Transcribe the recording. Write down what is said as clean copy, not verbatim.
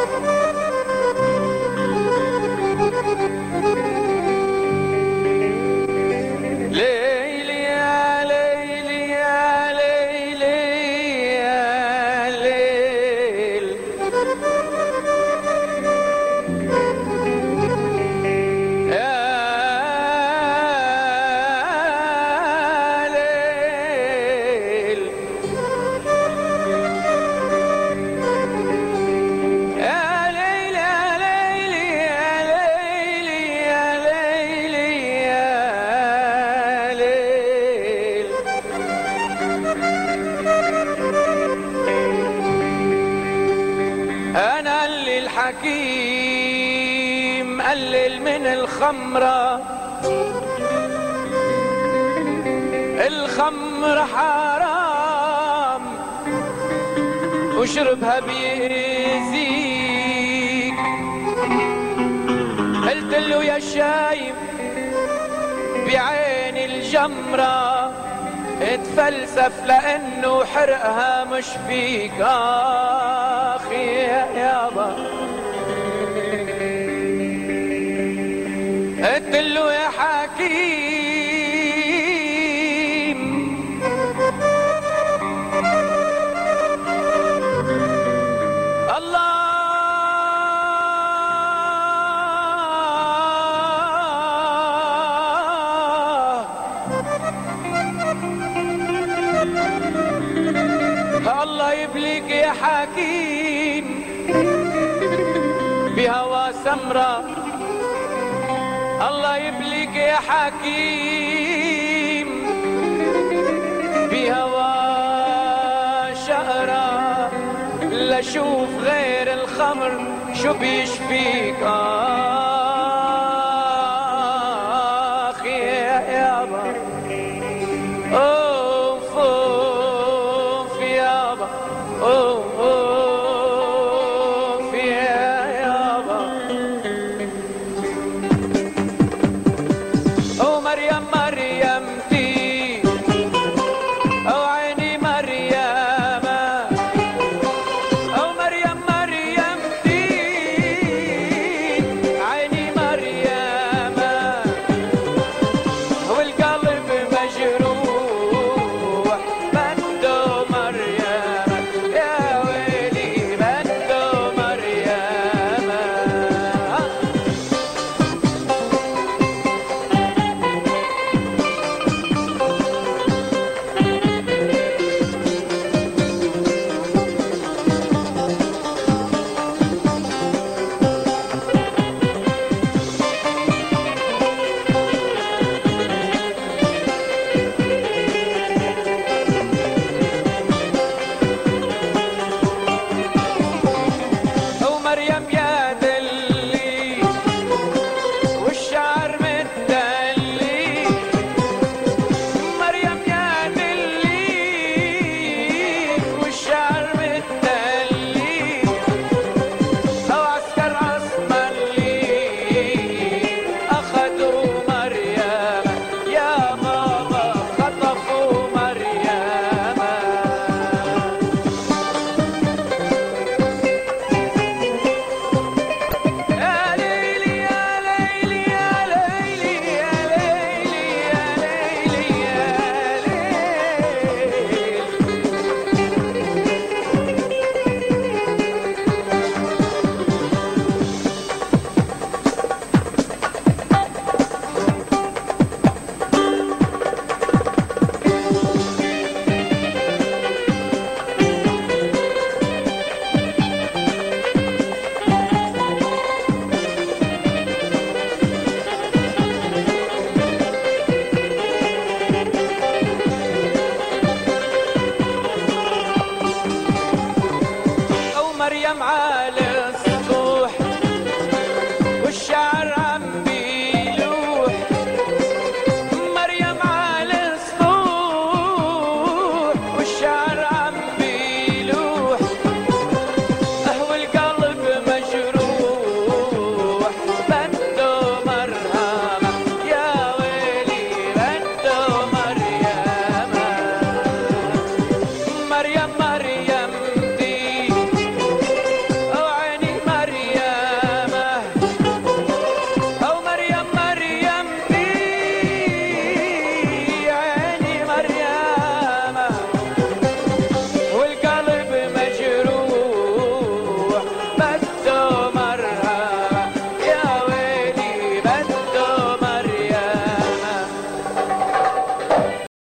الحكيم قلل من الخمرة، الخمر حرام وشربها بيزيك. قلت له يا شايب بعين الجمرة اتفلسف لانه حرقها مش فيك. اخي يابا قلت له يا حكيم الله الله يبليك يا حكيم بهوى سمرة، الله يبليك يا حكيم بهوى شقرة، لشوف غير الخمر شو بيشفيك. اخي يابا اوف اوف يابا اوف اوف يابا. او مريم مريمتي او عيني مريمة، او مريم مريمتي عيني مريمة، والقلب مجروح بده مريمة، يا ويلي بده مريمة. او مريم يا دلي والشعر متدلي، مريم يا دلي والشعر متدلي، او عسكر عصملي اخذوا مريم، يا بابا خطفوا مريم. يا ليلي يا ليلي يا ليلي يا ليلي يا ليلي يا او مريم على السطوح والشعر عم بيلوح، مريم على السطوح والشعر عم بيلوح، اهو القلب مجروح بده مرهمة، يا ويلي بده مريمة. مريم مريمتي بدري